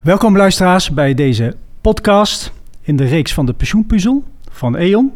Welkom luisteraars bij deze podcast in de reeks van de pensioenpuzzel van E.ON.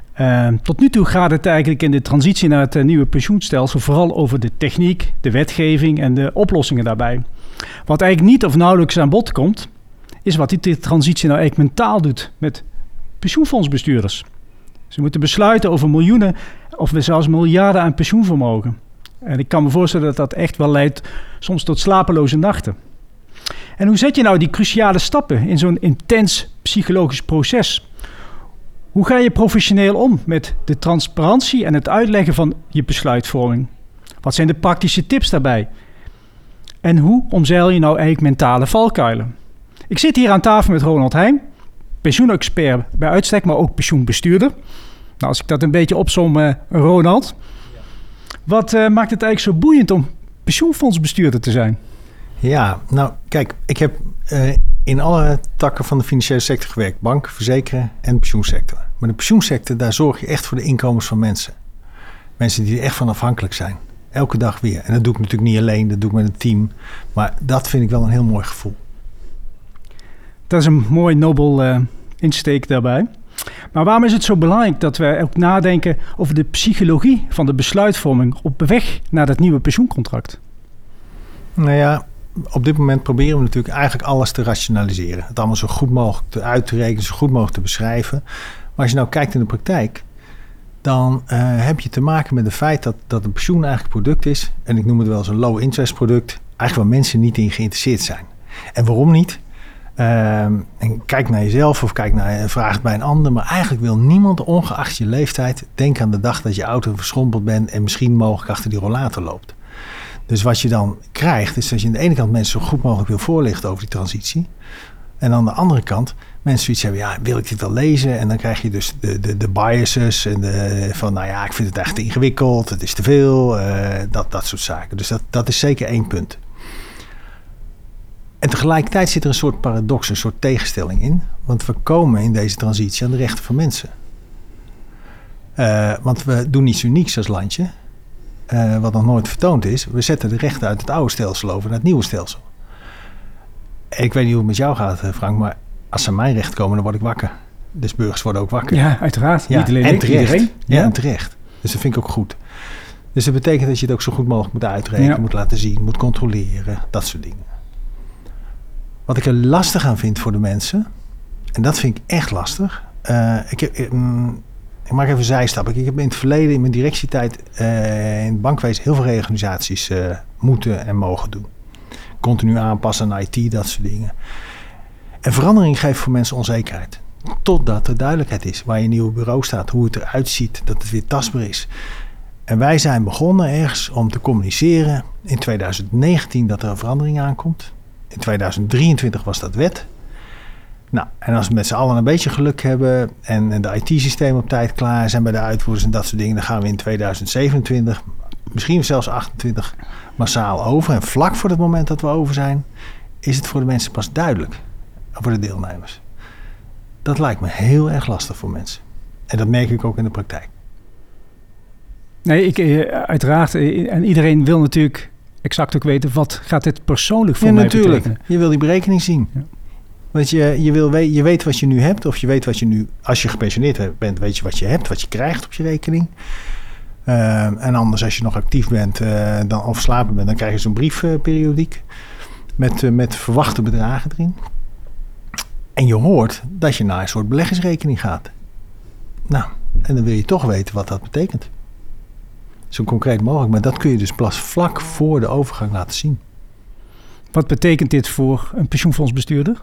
Tot nu toe gaat het eigenlijk in de transitie naar het nieuwe pensioenstelsel vooral over de techniek, de wetgeving en de oplossingen daarbij. Wat eigenlijk niet of nauwelijks aan bod komt, is wat die transitie nou eigenlijk mentaal doet met pensioenfondsbestuurders. Ze moeten besluiten over miljoenen of zelfs miljarden aan pensioenvermogen. En ik kan me voorstellen dat dat echt wel leidt soms tot slapeloze nachten. En hoe zet je nou die cruciale stappen in zo'n intens psychologisch proces? Hoe ga je professioneel om met de transparantie en het uitleggen van je besluitvorming? Wat zijn de praktische tips daarbij? En hoe omzeil je nou eigenlijk mentale valkuilen? Ik zit hier aan tafel met Ronald Heijn, pensioenexpert bij uitstek, maar ook pensioenbestuurder. Nou, als ik dat een beetje opsom, Ronald. Wat maakt het eigenlijk zo boeiend om pensioenfondsbestuurder te zijn? Ja, nou kijk, ik heb in alle takken van de financiële sector gewerkt. Bank, verzekeren en de pensioensector. Maar de pensioensector, daar zorg je echt voor de inkomens van mensen. Mensen die er echt van afhankelijk zijn. Elke dag weer. En dat doe ik natuurlijk niet alleen, dat doe ik met een team. Maar dat vind ik wel een heel mooi gevoel. Dat is een mooi nobel insteek daarbij. Maar waarom is het zo belangrijk dat we ook nadenken over de psychologie van de besluitvorming op weg naar dat nieuwe pensioencontract? Nou ja, op dit moment proberen we natuurlijk eigenlijk alles te rationaliseren. Het allemaal zo goed mogelijk uit te rekenen, zo goed mogelijk te beschrijven. Maar als je nou kijkt in de praktijk, dan heb je te maken met het feit dat een pensioen eigenlijk een product is. En ik noem het wel eens een low interest product. Eigenlijk waar mensen niet in geïnteresseerd zijn. En waarom niet? En kijk naar jezelf of vraag het bij een ander. Maar eigenlijk wil niemand, ongeacht je leeftijd, denken aan de dag dat je auto verschrompeld bent en misschien mogelijk achter die rollator loopt. Dus wat je dan krijgt, is dat je aan de ene kant mensen zo goed mogelijk wil voorlichten over die transitie. En aan de andere kant mensen zoiets hebben, ja, wil ik dit wel lezen? En dan krijg je dus de biases en van, nou ja, ik vind het echt te ingewikkeld, het is te veel, dat soort zaken. Dus dat is zeker één punt. En tegelijkertijd zit er een soort paradox, een soort tegenstelling in. Want we komen in deze transitie aan de rechten van mensen. Want we doen iets unieks als landje. Wat nog nooit vertoond is. We zetten de rechten uit het oude stelsel over naar het nieuwe stelsel. Ik weet niet hoe het met jou gaat, Frank, maar als ze aan mijn recht komen, dan word ik wakker. Dus burgers worden ook wakker. Ja, uiteraard. Ja, niet alleen en ik, terecht. iedereen. Ja, en terecht. Dus dat vind ik ook goed. Dus dat betekent dat je het ook zo goed mogelijk moet uitrekenen, moet laten zien, moet controleren, dat soort dingen. Wat ik er lastig aan vind voor de mensen, en dat vind ik echt lastig. Ik maak even een zijstap. Ik heb in het verleden, in mijn directietijd, in het bankwezen heel veel reorganisaties moeten en mogen doen. Continu aanpassen aan IT, dat soort dingen. En verandering geeft voor mensen onzekerheid. Totdat er duidelijkheid is waar je nieuwe bureau staat, hoe het eruit ziet, dat het weer tastbaar is. En wij zijn begonnen ergens om te communiceren in 2019 dat er een verandering aankomt. In 2023 was dat wet. Nou, en als we met z'n allen een beetje geluk hebben en de IT-systemen op tijd klaar zijn bij de uitvoerders en dat soort dingen, dan gaan we in 2027, misschien zelfs 28, massaal over. En vlak voor het moment dat we over zijn, is het voor de mensen pas duidelijk, voor de deelnemers. Dat lijkt me heel erg lastig voor mensen. En dat merk ik ook in de praktijk. Nee, uiteraard. En iedereen wil natuurlijk exact ook weten, wat gaat dit persoonlijk voor mij natuurlijk betekenen? Je wil die berekening zien. Ja. Want je weet wat je nu hebt, of je weet wat je nu, als je gepensioneerd bent, weet je wat je hebt, wat je krijgt op je rekening. En anders, als je nog actief bent of verslapen bent, dan krijg je zo'n brief periodiek met verwachte bedragen erin. En je hoort dat je naar een soort beleggingsrekening gaat. Nou, en dan wil je toch weten wat dat betekent. Zo concreet mogelijk, maar dat kun je dus pas vlak voor de overgang laten zien. Wat betekent dit voor een pensioenfondsbestuurder?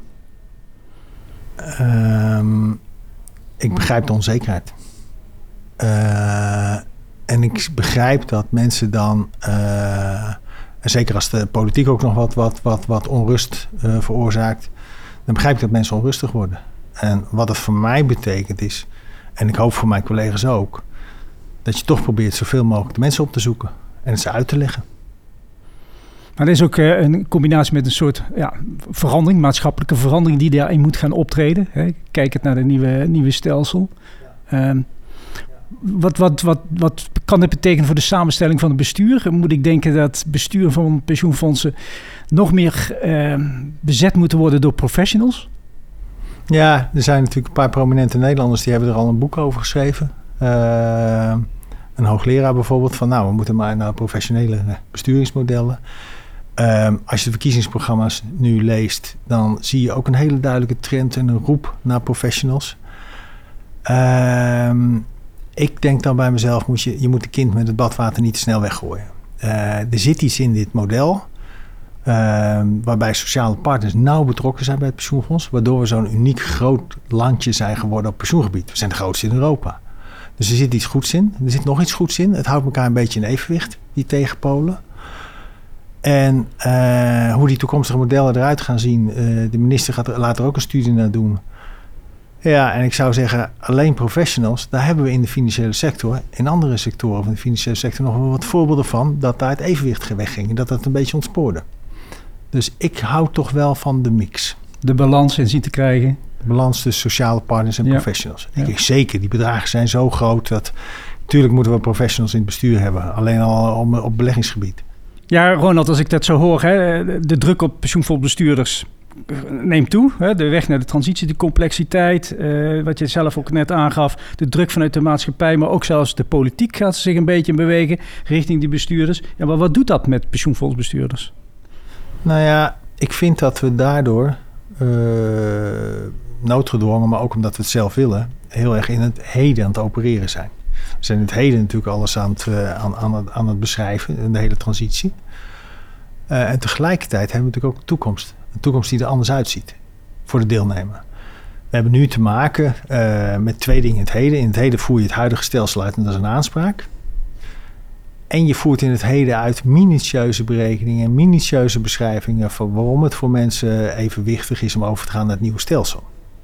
Ik begrijp de onzekerheid. En ik begrijp dat mensen dan, en zeker als de politiek ook nog wat onrust veroorzaakt, dan begrijp ik dat mensen onrustig worden. En wat het voor mij betekent is, en ik hoop voor mijn collega's ook, dat je toch probeert zoveel mogelijk de mensen op te zoeken en het ze uit te leggen. Maar er is ook een combinatie met een soort verandering, maatschappelijke verandering die daarin moet gaan optreden. Hè. Kijkend naar de nieuwe stelsel. wat kan dit betekenen voor de samenstelling van het bestuur? Moet ik denken dat bestuur van pensioenfondsen nog meer bezet moeten worden door professionals? Ja, er zijn natuurlijk een paar prominente Nederlanders die hebben er al een boek over geschreven. Een hoogleraar bijvoorbeeld van we moeten maar naar professionele besturingsmodellen. Als je de verkiezingsprogramma's nu leest, dan zie je ook een hele duidelijke trend en een roep naar professionals. Ik denk dan bij mezelf, je moet de kind met het badwater niet te snel weggooien. Er zit iets in dit model, waarbij sociale partners nauw betrokken zijn bij het pensioenfonds, waardoor we zo'n uniek groot landje zijn geworden op pensioengebied. We zijn de grootste in Europa. Dus er zit iets goeds in. Er zit nog iets goeds in. Het houdt elkaar een beetje in evenwicht, die tegenpolen. En hoe die toekomstige modellen eruit gaan zien, de minister gaat later ook een studie naar doen. Ja, en ik zou zeggen, alleen professionals, daar hebben we in de financiële sector, in andere sectoren van de financiële sector nog wel wat voorbeelden van, dat daar het evenwicht wegging en dat een beetje ontspoorde. Dus ik hou toch wel van de mix. De balans in zien te krijgen. De balans tussen sociale partners en professionals. Ja. Zeker, die bedragen zijn zo groot dat, natuurlijk moeten we professionals in het bestuur hebben, alleen al op beleggingsgebied. Ja, Ronald, als ik dat zo hoor, de druk op pensioenfondsbestuurders neemt toe. De weg naar de transitie, de complexiteit, wat je zelf ook net aangaf, de druk vanuit de maatschappij, maar ook zelfs de politiek gaat zich een beetje bewegen richting die bestuurders. Ja, maar wat doet dat met pensioenfondsbestuurders? Nou ja, ik vind dat we daardoor noodgedwongen, maar ook omdat we het zelf willen, heel erg in het heden aan het opereren zijn. We zijn in het heden natuurlijk alles aan het beschrijven, in de hele transitie. En tegelijkertijd hebben we natuurlijk ook een toekomst. Een toekomst die er anders uitziet voor de deelnemer. We hebben nu te maken met twee dingen in het heden. In het heden voer je het huidige stelsel uit en dat is een aanspraak. En je voert in het heden uit minutieuze berekeningen en minutieuze beschrijvingen van waarom het voor mensen evenwichtig is om over te gaan naar het nieuwe stelsel.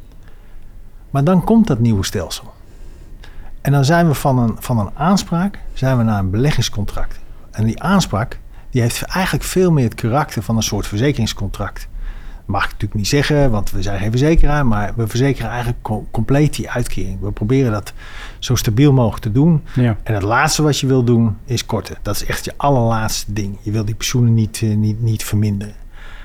Maar dan komt dat nieuwe stelsel. En dan zijn we van een aanspraak naar een beleggingscontract. En die aanspraak die heeft eigenlijk veel meer het karakter van een soort verzekeringscontract. Dat mag ik natuurlijk niet zeggen, want we zijn geen verzekeraar, maar we verzekeren eigenlijk compleet die uitkering. We proberen dat zo stabiel mogelijk te doen. Ja. En het laatste wat je wil doen is korten. Dat is echt je allerlaatste ding. Je wil die pensioenen niet verminderen.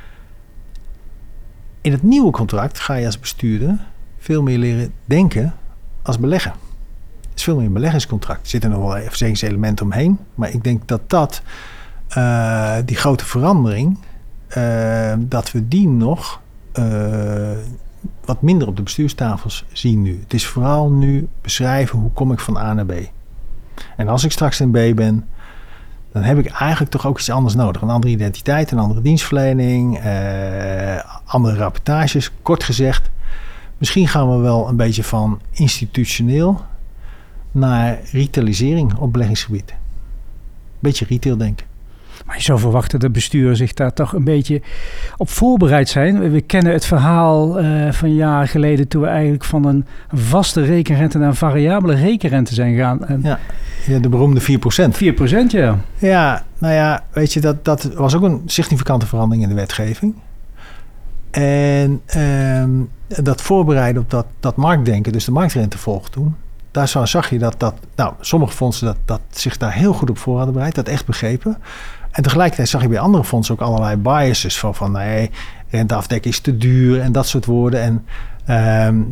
In het nieuwe contract ga je als bestuurder veel meer leren denken als belegger. Het is veel meer een beleggingscontract. Er zitten nog wel verzekeringselementen omheen, maar ik denk dat die grote verandering, dat we die nog wat minder op de bestuurstafels zien nu. Het is vooral nu beschrijven hoe kom ik van A naar B. En als ik straks in B ben, dan heb ik eigenlijk toch ook iets anders nodig. Een andere identiteit, een andere dienstverlening, andere rapportages. Kort gezegd, misschien gaan we wel een beetje van institutioneel naar retailisering op beleggingsgebied. Beetje retail denken. Maar je zou verwachten dat besturen zich daar toch een beetje op voorbereid zijn. We kennen het verhaal van jaren geleden toen we eigenlijk van een vaste rekenrente naar een variabele rekenrente zijn gegaan. En ja, de beroemde 4%. 4%, ja. Ja, nou ja, weet je, dat was ook een significante verandering in de wetgeving. En dat voorbereiden op dat marktdenken, dus de marktrente volgt toen. Daar zag je dat sommige fondsen dat zich daar heel goed op voor hadden bereid, dat echt begrepen. En tegelijkertijd zag je bij andere fondsen ook allerlei biases van nee, renteafdekken is te duur en dat soort woorden. En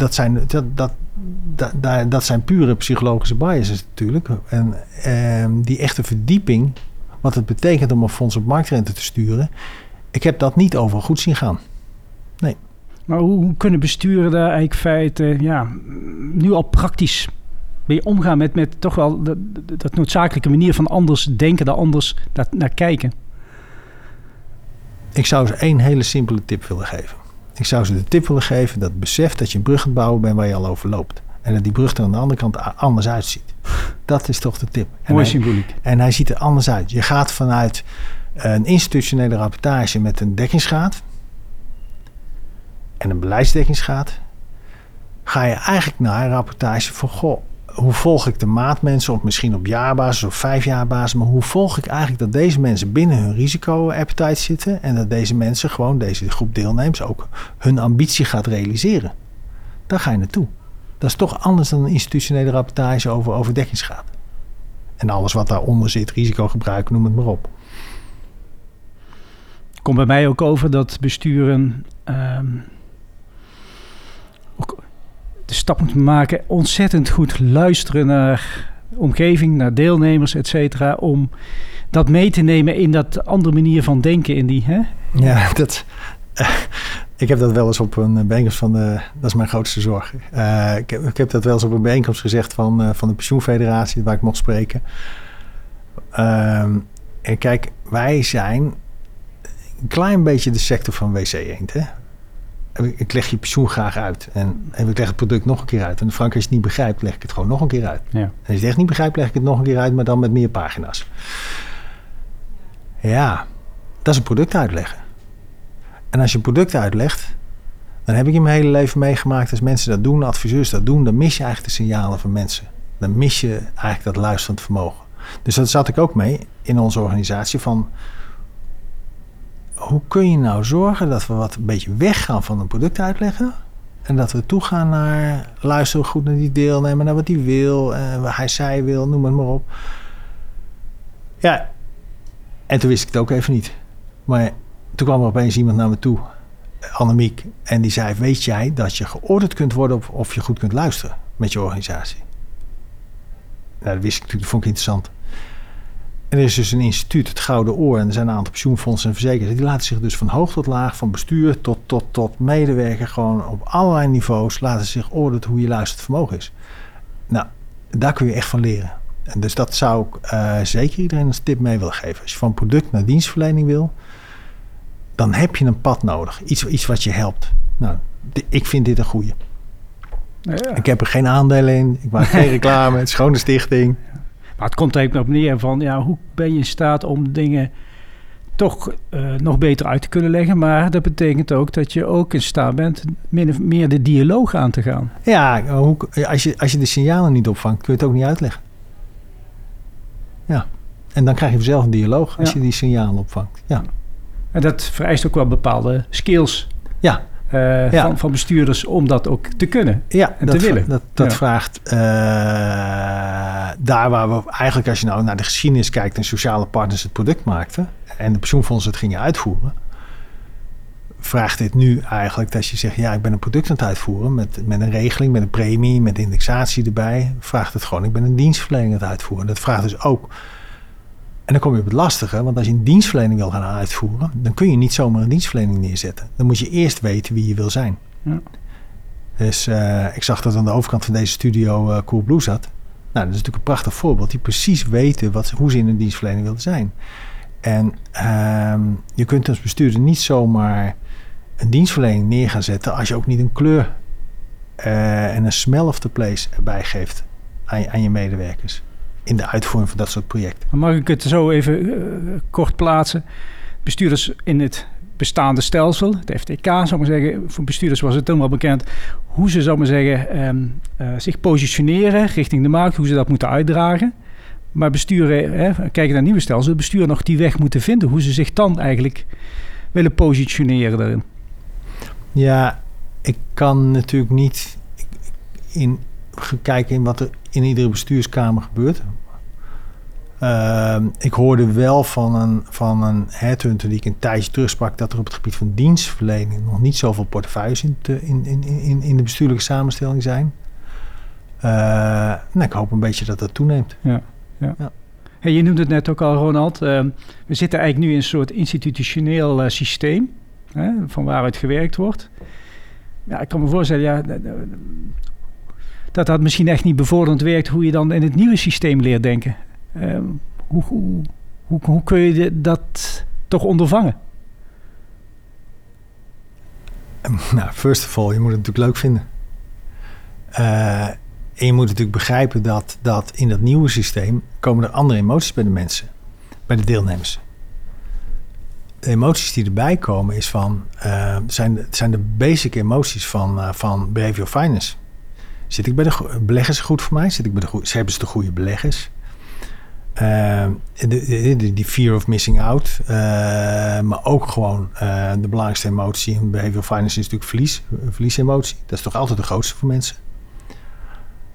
dat zijn pure psychologische biases natuurlijk. En die echte verdieping, wat het betekent om een fonds op marktrente te sturen, ik heb dat niet overal goed zien gaan. Nee. Maar hoe kunnen besturen daar eigenlijk feiten nu al praktisch mee omgaan met toch wel dat noodzakelijke manier van anders denken, daar anders naar kijken? Ik zou ze één hele simpele tip willen geven. Ik zou ze de tip willen geven dat besef dat je een brug aan het bouwen bent waar je al over loopt. En dat die brug er aan de andere kant anders uitziet. Dat is toch de tip. Mooi symboliek. En hij ziet er anders uit. Je gaat vanuit een institutionele rapportage met een dekkingsgraad en een beleidsdekkingsgraad, ga je eigenlijk naar een rapportage van hoe volg ik de maatmensen, of misschien op jaarbasis of 5 jaarbasis, maar hoe volg ik eigenlijk dat deze mensen binnen hun risico-appetite zitten en dat deze mensen gewoon, deze groep deelnemers, ook hun ambitie gaat realiseren. Daar ga je naartoe. Dat is toch anders dan een institutionele rapportage over dekkingsgraad. En alles wat daaronder zit, risicogebruik, noem het maar op. Komt bij mij ook over dat besturen ook de stap moeten maken, ontzettend goed luisteren naar de omgeving, naar deelnemers, et cetera, om dat mee te nemen in dat andere manier van denken in die, hè? Ja, ik heb dat wel eens op een bijeenkomst dat is mijn grootste zorg. Ik heb dat wel eens op een bijeenkomst gezegd van de pensioenfederatie, waar ik mocht spreken. En kijk, wij zijn een klein beetje de sector van WC Eend, hè? Ik leg je pensioen graag uit. En ik leg het product nog een keer uit. En Frank, als je het niet begrijpt, leg ik het gewoon nog een keer uit. Ja. En als je het echt niet begrijpt, leg ik het nog een keer uit, maar dan met meer pagina's. Ja, dat is een product uitleggen. En als je een product uitlegt, dan heb ik in mijn hele leven meegemaakt, als mensen dat doen, adviseurs dat doen, dan mis je eigenlijk de signalen van mensen. Dan mis je eigenlijk dat luisterend vermogen. Dus dat zat ik ook mee in onze organisatie van, hoe kun je nou zorgen dat we wat een beetje weggaan van een product uitleggen en dat we toegaan naar luisteren goed naar die deelnemer, naar wat hij wil, wat zij wil, noem het maar op. Ja, en toen wist ik het ook even niet. Maar toen kwam er opeens iemand naar me toe, Annemiek, en die zei, weet jij dat je geoordeeld kunt worden op of je goed kunt luisteren met je organisatie? Nou, dat wist ik natuurlijk, dat vond ik interessant. En er is dus een instituut, het Gouden Oor, en er zijn een aantal pensioenfondsen en verzekeraars, die laten zich dus van hoog tot laag, van bestuur tot medewerker, gewoon op allerlei niveaus, laten zich oordelen hoe je luisterend vermogen is. Nou, daar kun je echt van leren. En dus dat zou ik zeker iedereen als tip mee willen geven. Als je van product naar dienstverlening wil, dan heb je een pad nodig. Iets wat je helpt. Nou, ik vind dit een goeie. Ja. Ik heb er geen aandelen in. Ik maak geen reclame. Het is gewoon een stichting. Maar het komt er even op neer van, ja, hoe ben je in staat om dingen toch nog beter uit te kunnen leggen. Maar dat betekent ook dat je ook in staat bent meer de dialoog aan te gaan. Ja, als je de signalen niet opvangt, kun je het ook niet uitleggen. Ja, en dan krijg je zelf een dialoog als je die signalen opvangt. Ja. En dat vereist ook wel bepaalde skills van bestuurders om dat ook te kunnen en te willen. Dat vraagt daar waar we eigenlijk, als je nou naar de geschiedenis kijkt en sociale partners het product maakten en de pensioenfondsen het gingen uitvoeren, vraagt dit nu eigenlijk dat je zegt, ja, ik ben een product aan het uitvoeren met een regeling, met een premie, met indexatie erbij. Vraagt het gewoon, ik ben een dienstverlening aan het uitvoeren. Dat vraagt dus ook. En dan kom je op het lastige, want als je een dienstverlening wil gaan uitvoeren, dan kun je niet zomaar een dienstverlening neerzetten. Dan moet je eerst weten wie je wil zijn. Ja. Dus ik zag dat aan de overkant van deze studio Coolblue zat. Nou, dat is natuurlijk een prachtig voorbeeld. Die precies weten hoe ze in een dienstverlening willen zijn. En je kunt als bestuurder niet zomaar een dienstverlening neer gaan zetten als je ook niet een kleur en een smell of the place erbij geeft aan je medewerkers in de uitvoering van dat soort projecten. Mag ik het zo even kort plaatsen? Bestuurders in het bestaande stelsel, het FTK, zou ik maar zeggen, voor bestuurders was het toen wel bekend hoe ze, zou ik maar zeggen, zich positioneren richting de markt, hoe ze dat moeten uitdragen. Maar besturen, kijken naar nieuwe stelsel, het bestuur nog die weg moeten vinden, hoe ze zich dan eigenlijk willen positioneren daarin. Ja, ik kan natuurlijk niet kijken in wat er in iedere bestuurskamer gebeurt. Ik hoorde wel van een headhunter die ik een tijdje terugsprak dat er op het gebied van dienstverlening nog niet zoveel portefeuilles in de bestuurlijke samenstelling zijn. Ik hoop een beetje dat dat toeneemt. Ja. Hey, je noemde het net ook al, Ronald. We zitten eigenlijk nu in een soort institutioneel systeem, van waaruit gewerkt wordt. Ja, ik kan me voorstellen, dat misschien echt niet bevorderend werkt hoe je dan in het nieuwe systeem leert denken. Hoe kun je dat toch ondervangen? Nou, first of all, je moet het natuurlijk leuk vinden. En je moet natuurlijk begrijpen dat in dat nieuwe systeem komen er andere emoties bij de mensen, bij de deelnemers. De emoties die erbij komen zijn de basic emoties van behavioral finance. Zit ik bij de beleggers goed voor mij? Hebben ze de goede beleggers? Die fear of missing out. Maar ook gewoon de belangrijkste emotie in behavioral finance is natuurlijk verliesemotie. Dat is toch altijd de grootste voor mensen.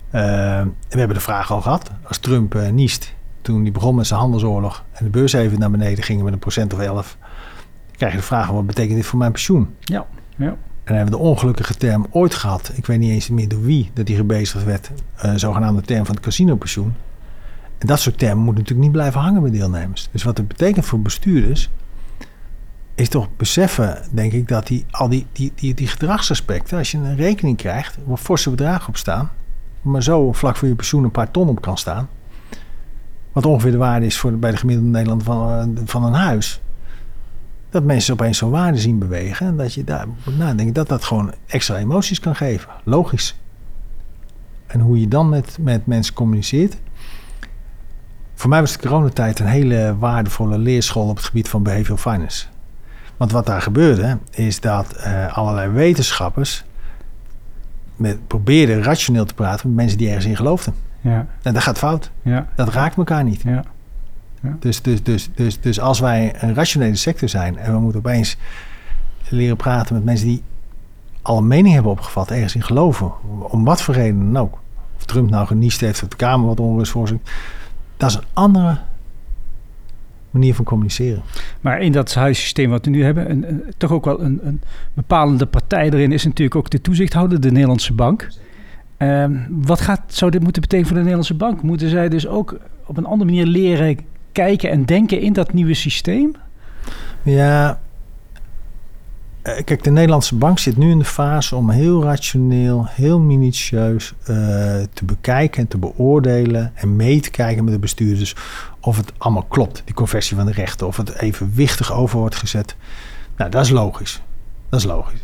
We hebben de vraag al gehad. Als Trump niest, toen hij begon met zijn handelsoorlog en de beurs even naar beneden gingen met 1% of 11, krijg je de vraag, wat betekent dit voor mijn pensioen? Ja. En dan hebben we de ongelukkige term ooit gehad. Ik weet niet eens meer door wie dat die gebezigd werd. Zogenaamde term van het casinopensioen. En dat soort termen moeten natuurlijk niet blijven hangen bij deelnemers. Dus wat het betekent voor bestuurders is toch beseffen, denk ik, dat die gedragsaspecten, als je een rekening krijgt, waar forse bedragen op staan, maar zo vlak voor je pensioen een paar ton op kan staan, wat ongeveer de waarde is bij de gemiddelde Nederlander van een huis, dat mensen opeens zo'n waarde zien bewegen en dat je daar moet nadenken dat gewoon extra emoties kan geven. Logisch. En hoe je dan met mensen communiceert. Voor mij was de coronatijd een hele waardevolle leerschool op het gebied van behavioral finance. Want wat daar gebeurde, is dat allerlei wetenschappers probeerden rationeel te praten met mensen die ergens in geloofden. Ja. En dat gaat fout. Ja. Dat raakt elkaar niet. Ja. Ja. Dus als wij een rationele sector zijn en we moeten opeens leren praten met mensen die al een mening hebben opgevat, ergens in geloven, om wat voor reden dan ook. Of Trump nou geniest heeft, of de Kamer wat onrust voorzet. Dat is een andere manier van communiceren. Maar in dat huissysteem wat we nu hebben, toch ook wel een bepalende partij erin is natuurlijk ook de toezichthouder, de Nederlandse Bank. Wat zou dit moeten betekenen voor de Nederlandse Bank? Moeten zij dus ook op een andere manier leren kijken en denken in dat nieuwe systeem? Ja, kijk, de Nederlandse Bank zit nu in de fase om heel rationeel, heel minutieus te bekijken en te beoordelen en mee te kijken met de bestuurders of het allemaal klopt, die conversie van de rechten, of het evenwichtig over wordt gezet. Nou, dat is logisch. Dat is logisch.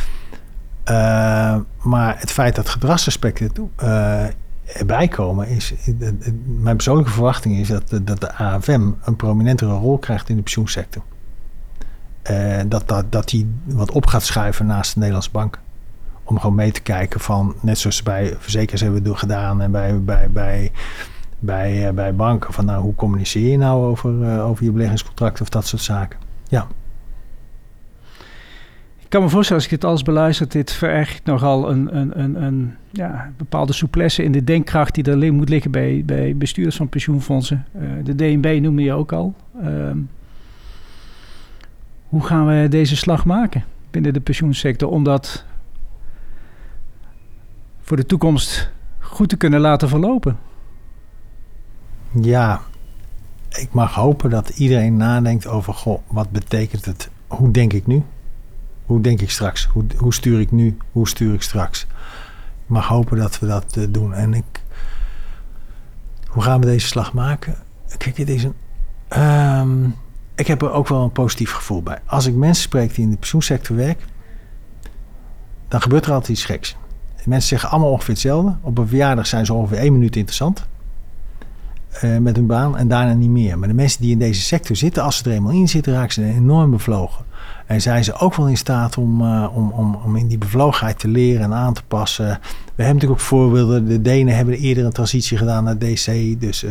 Maar het feit dat gedragsaspecten erbij komen is, mijn persoonlijke verwachting is dat de AFM een prominentere rol krijgt in de pensioensector. Dat die wat op gaat schuiven naast de Nederlandse Bank. Om gewoon mee te kijken van, net zoals bij verzekeraars hebben we gedaan en bij banken, van nou, hoe communiceer je nou over je beleggingscontract of dat soort zaken. Ja. Ik kan me voorstellen, als ik dit alles beluister, dit vergt nogal een bepaalde souplesse in de denkkracht die er moet liggen bij bestuurders van pensioenfondsen. De DNB noemde je ook al. Hoe gaan we deze slag maken binnen de pensioensector om dat voor de toekomst goed te kunnen laten verlopen? Ja, ik mag hopen dat iedereen nadenkt over, wat betekent het? Hoe denk ik nu? Hoe denk ik straks? Hoe stuur ik nu? Hoe stuur ik straks? Ik mag hopen dat we dat doen. En hoe gaan we deze slag maken? Kijk, het is ik heb er ook wel een positief gevoel bij. Als ik mensen spreek die in de pensioensector werken, dan gebeurt er altijd iets geks. Mensen zeggen allemaal ongeveer hetzelfde. Op een verjaardag zijn ze ongeveer 1 minuut interessant met hun baan en daarna niet meer. Maar de mensen die in deze sector zitten, als ze er eenmaal in zitten, raken ze enorm bevlogen. En zijn ze ook wel in staat om in die bevlogenheid te leren en aan te passen. We hebben natuurlijk ook voorbeelden. De Denen hebben eerder een transitie gedaan naar DC. Dus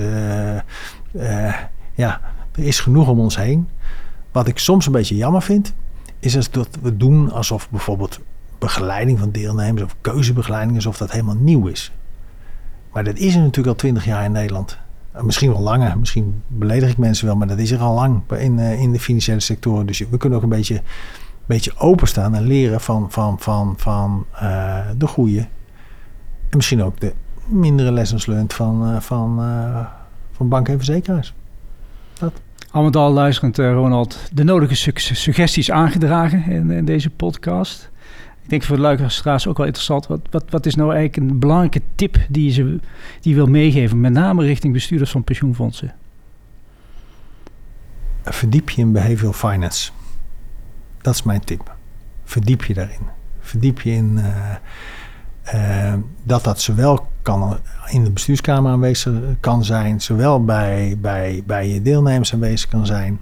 er is genoeg om ons heen. Wat ik soms een beetje jammer vind, is als dat we doen alsof bijvoorbeeld begeleiding van deelnemers of keuzebegeleiding, alsof dat helemaal nieuw is. Maar dat is er natuurlijk al 20 jaar in Nederland. Misschien wel langer, misschien beledig ik mensen wel, maar dat is er al lang in de financiële sectoren. Dus we kunnen ook een beetje openstaan en leren van de goede. En misschien ook de mindere lessons learned van banken en verzekeraars. Dat. Al met al luisterend, Ronald, de nodige suggesties aangedragen in deze podcast. Ik denk voor de luisteraars ook wel interessant. Wat is nou eigenlijk een belangrijke tip die je wil meegeven, met name richting bestuurders van pensioenfondsen? Verdiep je in behavioral finance. Dat is mijn tip. Verdiep je daarin. Verdiep je in dat zowel in de bestuurskamer aanwezig kan zijn, zowel bij je deelnemers aanwezig kan zijn.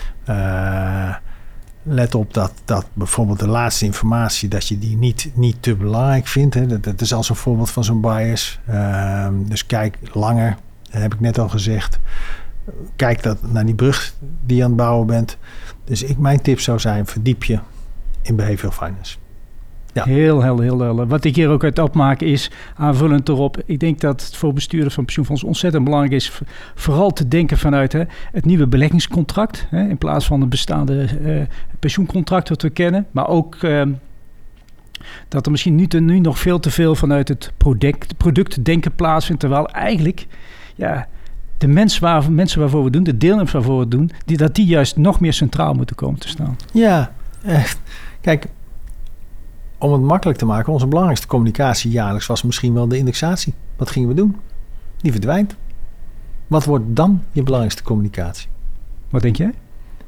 Let op dat bijvoorbeeld de laatste informatie, dat je die niet te belangrijk vindt. Hè. Dat is als een voorbeeld van zo'n bias. Dus kijk langer, dat heb ik net al gezegd. Kijk naar die brug die je aan het bouwen bent. Dus mijn tip zou zijn, verdiep je in behavioral finance. Ja. Heel helder. Wat ik hier ook uit opmaak is, aanvullend erop, ik denk dat het voor bestuurders van pensioenfonds ontzettend belangrijk is, vooral te denken vanuit het nieuwe beleggingscontract, in plaats van het bestaande pensioencontract wat we kennen, maar ook dat er misschien nu nog veel te veel vanuit het productdenken plaatsvindt, terwijl eigenlijk de mensen waarvoor we doen, de deelnemers waarvoor we het doen, die juist nog meer centraal moeten komen te staan. Ja, kijk, om het makkelijk te maken, onze belangrijkste communicatie jaarlijks was misschien wel de indexatie. Wat gingen we doen? Die verdwijnt. Wat wordt dan je belangrijkste communicatie? Wat denk jij?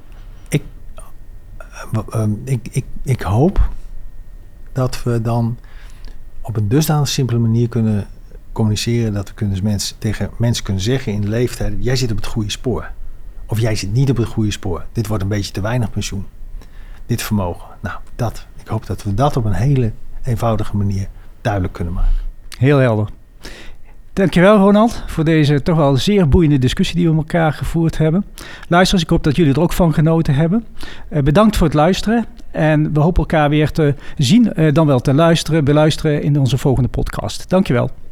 Ik hoop dat we dan op een dusdanig simpele manier kunnen communiceren dat we tegen mensen kunnen zeggen in de leeftijd: jij zit op het goede spoor. Of jij zit niet op het goede spoor. Dit wordt een beetje te weinig pensioen. Dit vermogen. Nou, ik hoop dat we dat op een hele eenvoudige manier duidelijk kunnen maken. Heel helder. Dankjewel Ronald voor deze toch wel zeer boeiende discussie die we met elkaar gevoerd hebben. Luisteraars, ik hoop dat jullie er ook van genoten hebben. Bedankt voor het luisteren en we hopen elkaar weer te zien, dan wel te beluisteren in onze volgende podcast. Dankjewel.